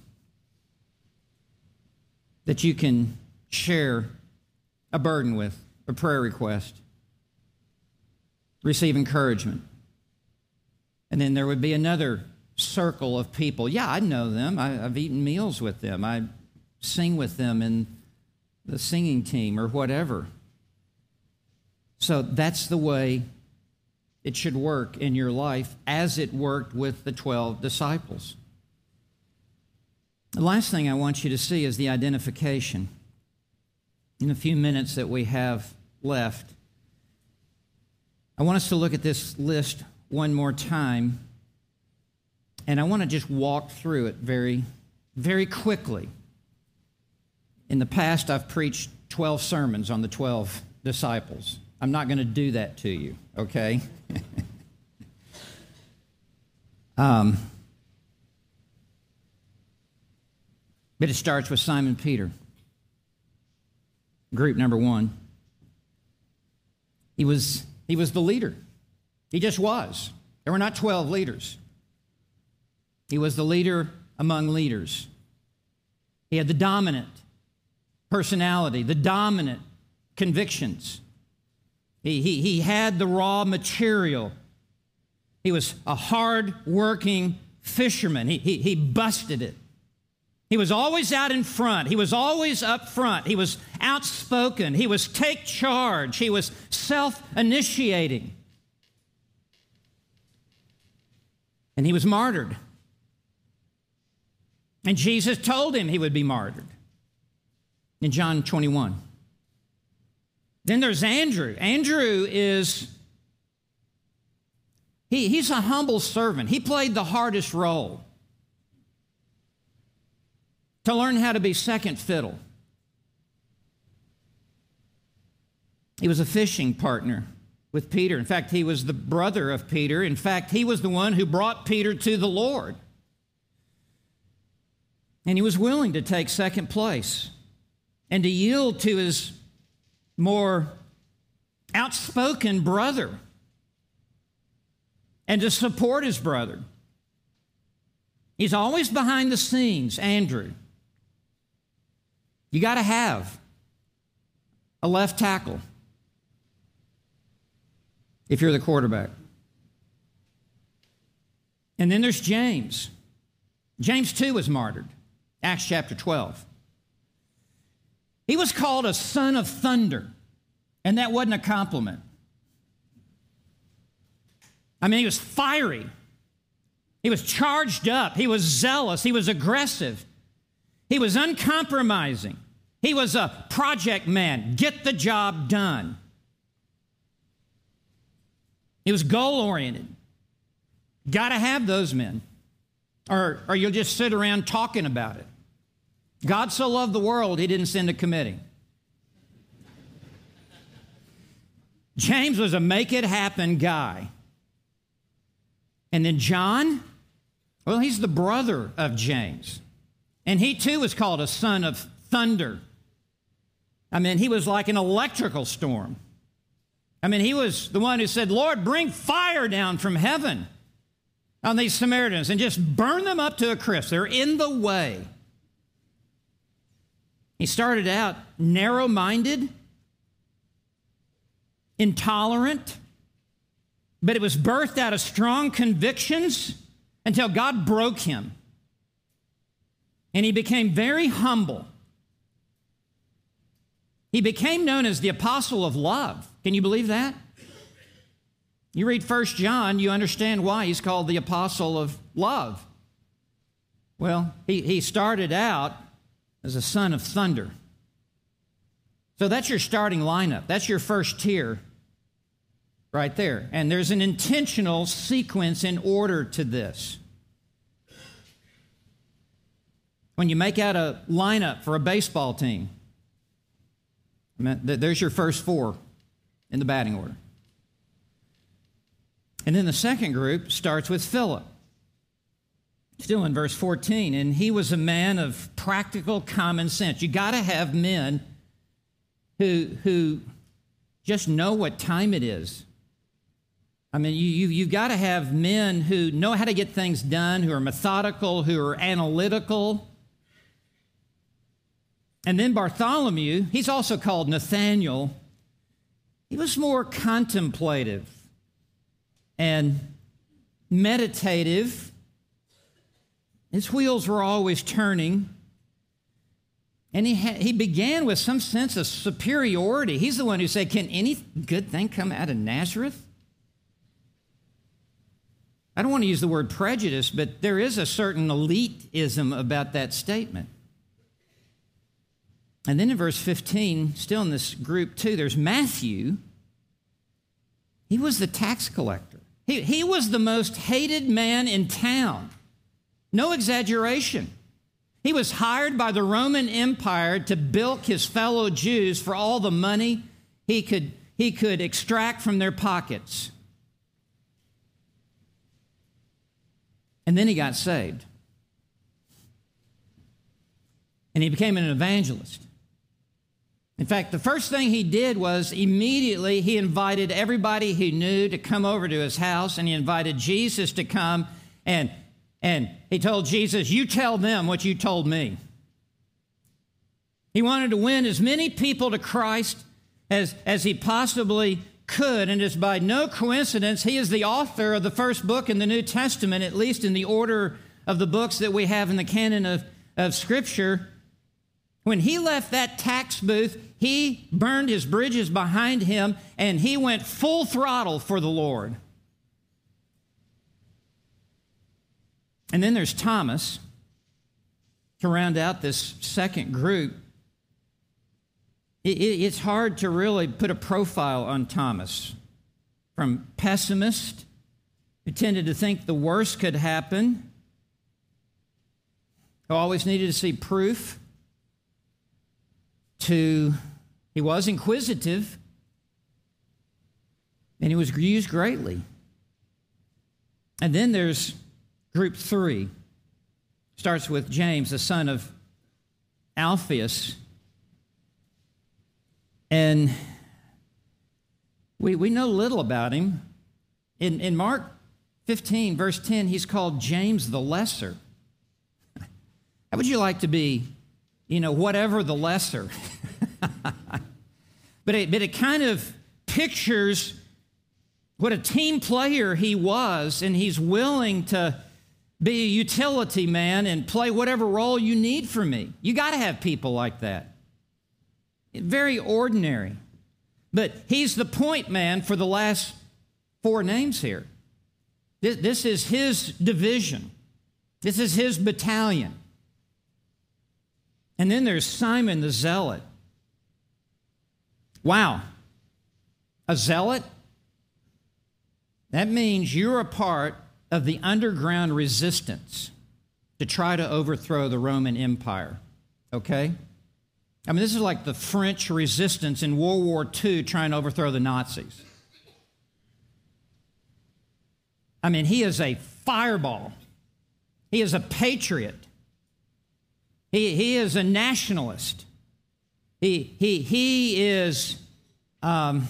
that you can share a burden with, a prayer request, receive encouragement. And then there would be another circle of people. Yeah, I know them. I, I've eaten meals with them. I sing with them in the singing team or whatever. So that's the way it should work in your life as it worked with the twelve disciples. The last thing I want you to see is the identification. In the few minutes that we have left, I want us to look at this list one more time, and I want to just walk through it very, very quickly. In the past, I've preached twelve sermons on the twelve disciples. I'm not going to do that to you, okay? um, but it starts with Simon Peter, group number one. He was, he was the leader. He just was. There were not twelve leaders. He was the leader among leaders. He had the dominant personality, the dominant convictions. He, he, he had the raw material. He was a hard-working fisherman. He, he, he busted it. He was always out in front. He was always up front. He was outspoken. He was take charge. He was self-initiating. And he was martyred. And Jesus told him he would be martyred in John twenty-one. Then there's Andrew. Andrew is, he, he's a humble servant. He played the hardest role to learn how to be second fiddle. He was a fishing partner with Peter. In fact, he was the brother of Peter. In fact, he was the one who brought Peter to the Lord. And he was willing to take second place and to yield to his more outspoken brother and to support his brother. He's always behind the scenes, Andrew. You got to have a left tackle if you're the quarterback. And then there's James. James too was martyred. Acts chapter twelve. He was called a son of thunder, and that wasn't a compliment. I mean, he was fiery. He was charged up. He was zealous. He was aggressive. He was uncompromising. He was a project man. Get the job done. He was goal-oriented. Got to have those men, or, or you'll just sit around talking about it. God so loved the world, he didn't send a committee. James was a make-it-happen guy. And then John, well, he's the brother of James. And he too was called a son of thunder. I mean, he was like an electrical storm. I mean, he was the one who said, Lord, bring fire down from heaven on these Samaritans and just burn them up to a crisp. They're in the way. He started out narrow-minded, intolerant, but it was birthed out of strong convictions until God broke him. And he became very humble. He became known as the apostle of love. Can you believe that? You read First John, you understand why he's called the apostle of love. Well, he, he started out as a son of thunder. So that's your starting lineup. That's your first tier right there. And there's an intentional sequence in order to this. When you make out a lineup for a baseball team, I mean, there's your first four in the batting order. And then the second group starts with Philip. Still in verse fourteen, and he was a man of practical common sense. You got to have men who, who just know what time it is. I mean, you, you, you've got to have men who know how to get things done, who are methodical, who are analytical. And then Bartholomew, he's also called Nathaniel. He was more contemplative and meditative. His wheels were always turning. And he, ha- he began with some sense of superiority. He's the one who said, can any good thing come out of Nazareth? I don't want to use the word prejudice, but there is a certain elitism about that statement. And then in verse fifteen, still in this group too, there's Matthew. He was the tax collector. He, he was the most hated man in town. No exaggeration. He was hired by the Roman Empire to bilk his fellow Jews for all the money he could, he could extract from their pockets. And then he got saved. And he became an evangelist. In fact, the first thing he did was immediately he invited everybody he knew to come over to his house, and he invited Jesus to come, and, and he told Jesus, you tell them what you told me. He wanted to win as many people to Christ as, as he possibly could, and it's by no coincidence he is the author of the first book in the New Testament, at least in the order of the books that we have in the canon of, of Scripture. When he left that tax booth, he burned his bridges behind him, and he went full throttle for the Lord. And then there's Thomas to round out this second group. It, it, it's hard to really put a profile on Thomas. From pessimist, who tended to think the worst could happen, who always needed to see proof, to he was inquisitive, and he was used greatly. And then there's group three. Starts with James, the son of Alphaeus. And we, we know little about him. In, in Mark fifteen, verse ten, he's called James the Lesser. How would you like to be, you know, whatever the lesser? but, it, but it kind of pictures what a team player he was, and he's willing to be a utility man and play whatever role you need for me. You got to have people like that. Very ordinary. But he's the point man for the last four names here. This, this is his division. This is his battalion. And then there's Simon the Zealot. Wow. A zealot? That means you're a part of the underground resistance to try to overthrow the Roman Empire. Okay? I mean, this is like the French resistance in World War Two trying to overthrow the Nazis. I mean, he is a fireball. He is a patriot. He, he is a nationalist. He, he, he is um,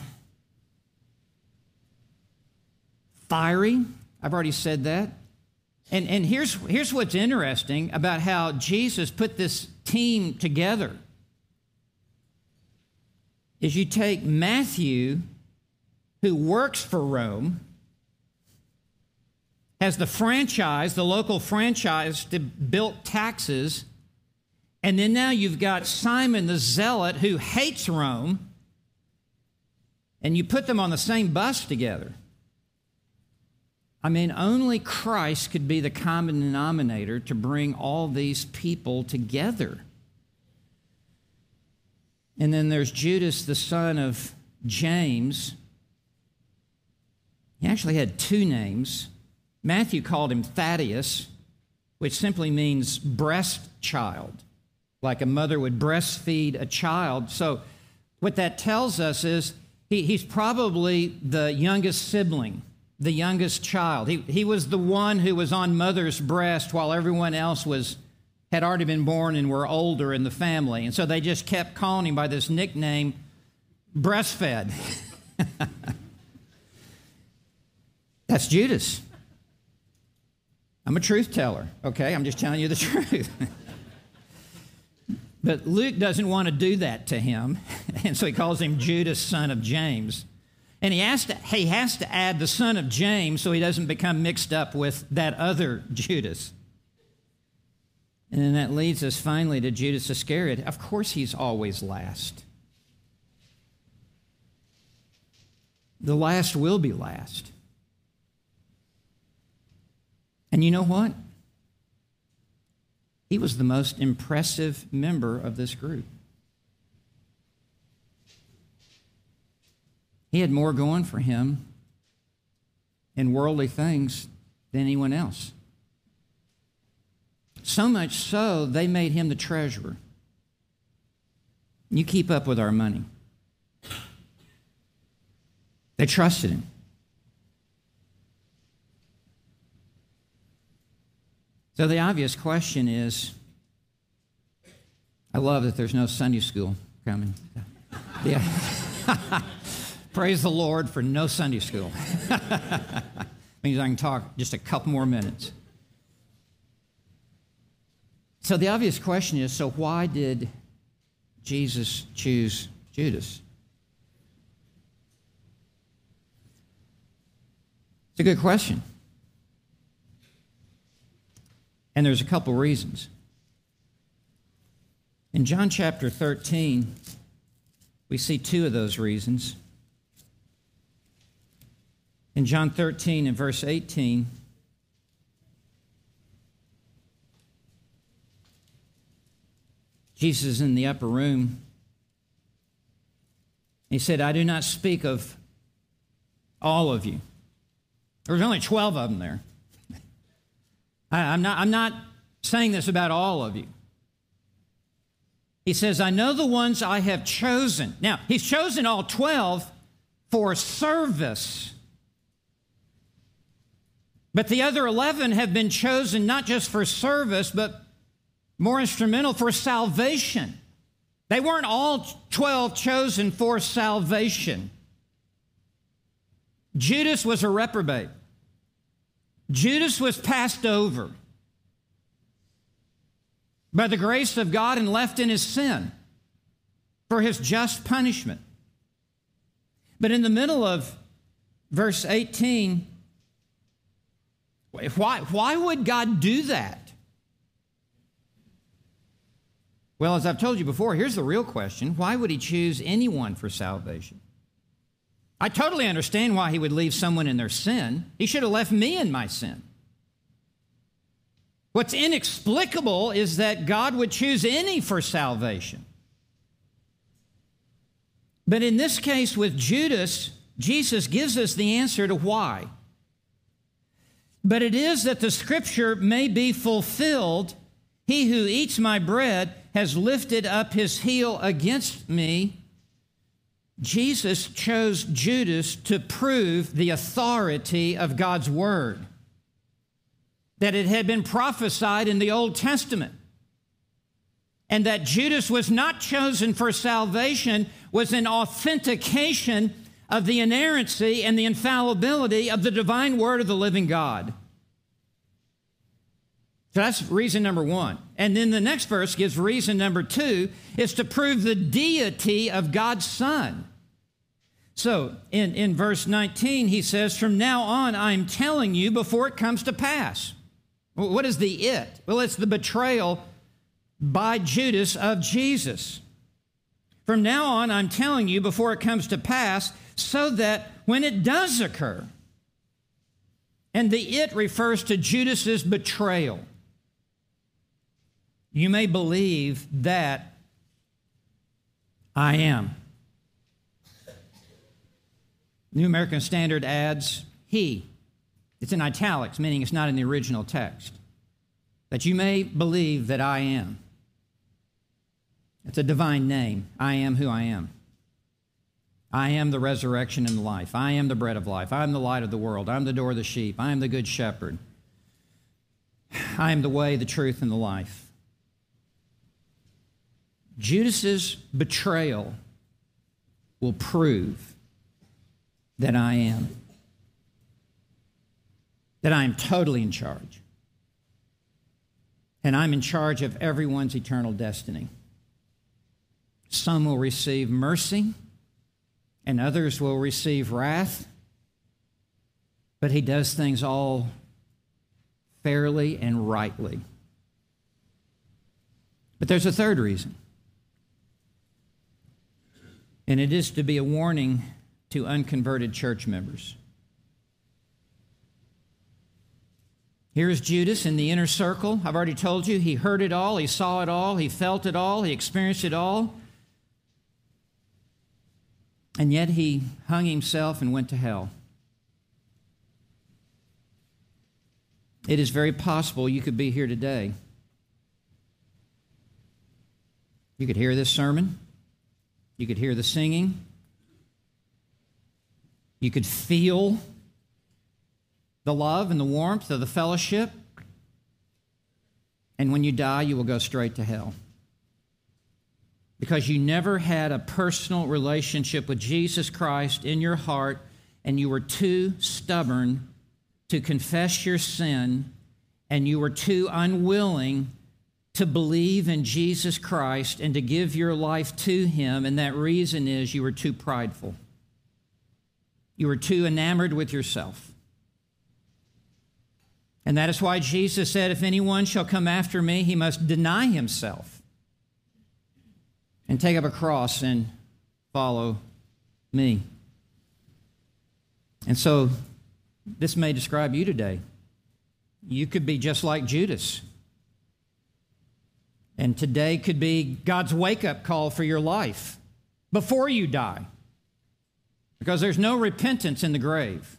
fiery. I've already said that. And, and here's, here's what's interesting about how Jesus put this team together. Is you take Matthew, who works for Rome, has the franchise, the local franchise to build taxes, and then now you've got Simon the Zealot who hates Rome, and you put them on the same bus together. I mean, only Christ could be the common denominator to bring all these people together. And then there's Judas, the son of James. He actually had two names. Matthew called him Thaddeus, which simply means breast child, like a mother would breastfeed a child. So what that tells us is he, he's probably the youngest sibling, the youngest child. He, he was the one who was on mother's breast while everyone else was had already been born and were older in the family. And so they just kept calling him by this nickname, breastfed. That's Judas. I'm a truth teller, okay? I'm just telling you the truth. But Luke doesn't want to do that to him, and so he calls him Judas, son of James. And he has to, he has to add the son of James so he doesn't become mixed up with that other Judas. And then that leads us finally to Judas Iscariot. Of course he's always last. The last will be last. And you know what? He was the most impressive member of this group. He had more going for him in worldly things than anyone else. So much so, they made him the treasurer. You keep up with our money. They trusted him. So the obvious question is, I love that there's no Sunday school coming. Yeah. Praise the Lord for no Sunday school. Means I can talk just a couple more minutes. So the obvious question is, so why did Jesus choose Judas? It's a good question. And there's a couple reasons. In John chapter thirteen, we see two of those reasons. In John thirteen and verse eighteen, Jesus is in the upper room. He said, I do not speak of all of you. There was only twelve of them there. I, I'm not, I'm not saying this about all of you. He says, I know the ones I have chosen. Now, he's chosen all twelve for service. But the other eleven have been chosen not just for service, but more instrumental for salvation. They weren't all twelve chosen for salvation. Judas was a reprobate. Judas was passed over by the grace of God and left in his sin for his just punishment. But in the middle of verse eighteen, why, why would God do that? Well, as I've told you before, here's the real question. Why would he choose anyone for salvation? I totally understand why he would leave someone in their sin. He should have left me in my sin. What's inexplicable is that God would choose any for salvation. But in this case with Judas, Jesus gives us the answer to why. But it is that the scripture may be fulfilled. He who eats my bread has lifted up his heel against me. Jesus chose Judas to prove the authority of God's word, that it had been prophesied in the Old Testament, and that Judas was not chosen for salvation was an authentication of the inerrancy and the infallibility of the divine word of the living God. So that's reason number one. And then the next verse gives reason number two, is to prove the deity of God's Son. So in, in verse nineteen, he says, from now on, I'm telling you before it comes to pass. Well, what is the it? Well, it's the betrayal by Judas of Jesus. From now on, I'm telling you before it comes to pass, so that when it does occur, and the it refers to Judas's betrayal, you may believe that I am. New American Standard adds, he. It's in italics, meaning it's not in the original text. That you may believe that I am. It's a divine name. I am who I am. I am the resurrection and the life. I am the bread of life. I am the light of the world. I am the door of the sheep. I am the good shepherd. I am the way, the truth, and the life. Judas's betrayal will prove that I am. That I am totally in charge. And I'm in charge of everyone's eternal destiny. Some will receive mercy, and others will receive wrath. But he does things all fairly and rightly. But there's a third reason. And it is to be a warning to unconverted church members. Here's Judas in the inner circle. I've already told you, he heard it all, he saw it all, he felt it all, he experienced it all. And yet he hung himself and went to hell. It is very possible you could be here today. You could hear this sermon. You could hear the singing. You could feel the love and the warmth of the fellowship. And when you die, you will go straight to hell. Because you never had a personal relationship with Jesus Christ in your heart, and you were too stubborn to confess your sin, and you were too unwilling to believe in Jesus Christ and to give your life to Him, and that reason is you were too prideful. You were too enamored with yourself. And that is why Jesus said, if anyone shall come after me, he must deny himself and take up a cross and follow me. And so this may describe you today. You could be just like Judas. And today could be God's wake-up call for your life before you die. Because there's no repentance in the grave.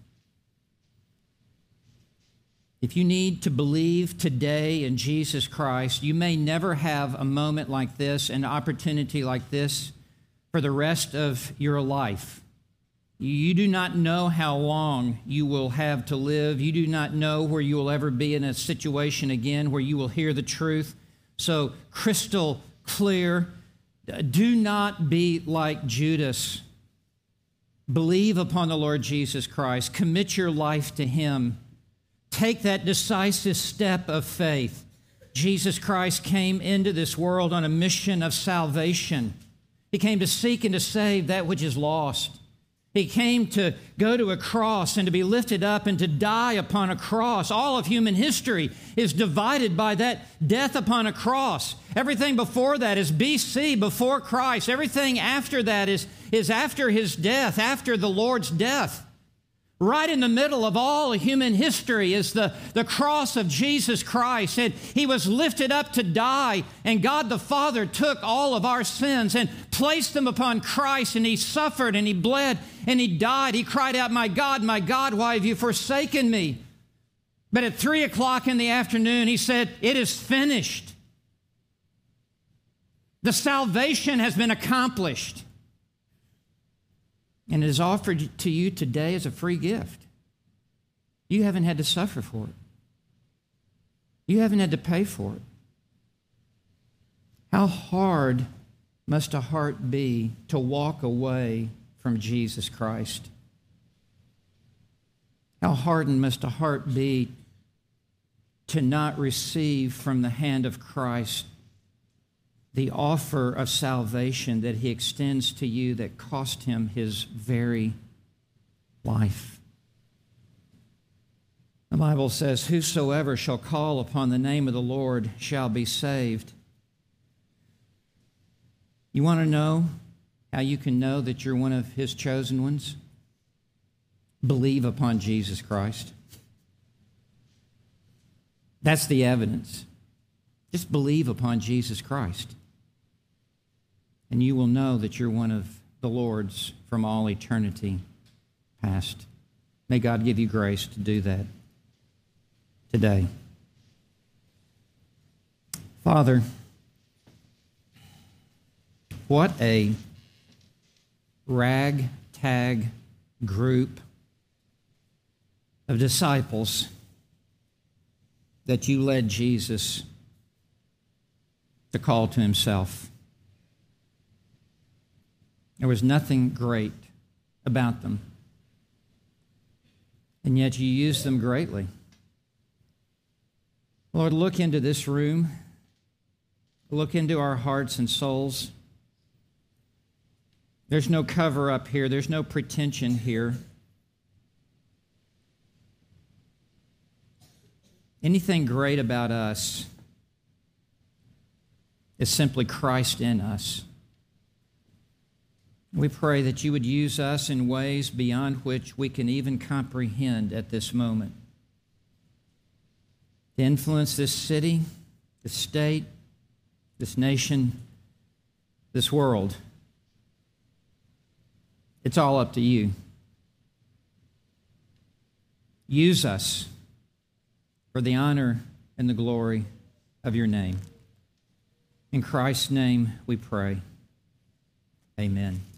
If you need to believe today in Jesus Christ, you may never have a moment like this, an opportunity like this, for the rest of your life. You do not know how long you will have to live. You do not know where you will ever be in a situation again where you will hear the truth. So crystal clear, do not be like Judas. Believe upon the Lord Jesus Christ. Commit your life to Him. Take that decisive step of faith. Jesus Christ came into this world on a mission of salvation. He came to seek and to save that which is lost. He came to go to a cross and to be lifted up and to die upon a cross. All of human history is divided by that death upon a cross. Everything before that is B C, before Christ. Everything after that is, is after his death, after the Lord's death. Right in the middle of all human history is the, the cross of Jesus Christ. And he was lifted up to die, and God the Father took all of our sins and placed them upon Christ, and he suffered and he bled and he died. He cried out, "My God, my God, why have you forsaken me?" But at three o'clock in the afternoon, he said, "It is finished." The salvation has been accomplished. And it is offered to you today as a free gift. You haven't had to suffer for it. You haven't had to pay for it. How hard must a heart be to walk away from Jesus Christ? How hardened must a heart be to not receive from the hand of Christ the offer of salvation that he extends to you that cost him his very life? The Bible says, "Whosoever shall call upon the name of the Lord shall be saved." You want to know how you can know that you're one of his chosen ones? Believe upon Jesus Christ. That's the evidence. Just believe upon Jesus Christ, and you will know that you're one of the Lord's from all eternity past. May God give you grace to do that today. Father, what a ragtag group of disciples that you led Jesus to call to himself. There was nothing great about them, and yet you used them greatly. Lord, look into this room. Look into our hearts and souls. There's no cover up here. There's no pretension here. Anything great about us is simply Christ in us. We pray that you would use us in ways beyond which we can even comprehend at this moment, to influence this city, this state, this nation, this world. It's all up to you. Use us for the honor and the glory of your name. In Christ's name we pray. Amen.